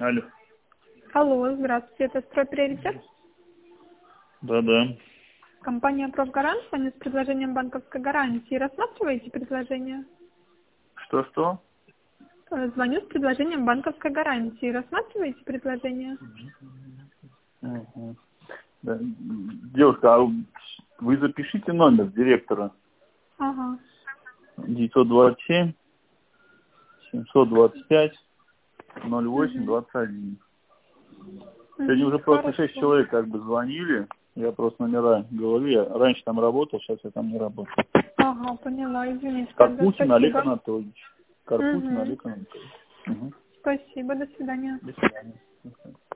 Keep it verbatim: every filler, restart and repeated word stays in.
Алло. Алло, здравствуйте, это «Стройприоритет»? Да-да. Компания «Профгарант» звонит с предложением банковской гарантии. Рассматриваете предложение? Что-что? Э, Звоню с предложением банковской гарантии. Рассматриваете предложение? Мгм. Да. Девушка, а вы запишите номер директора. Ага. девятьсот двадцать семь семьсот двадцать пять ноль восемь Угу. двадцать один. Сегодня Угу. уже просто шесть Хорошо. человек как бы звонили. Я просто номера говорю. Я раньше там работал, сейчас я там не работаю. Ага, поняла, извините тогда. Карпутин Олег Спасибо. Анатольевич. Карпутин Угу. Олег Анатольевич. Угу. Спасибо, до свидания. До свидания.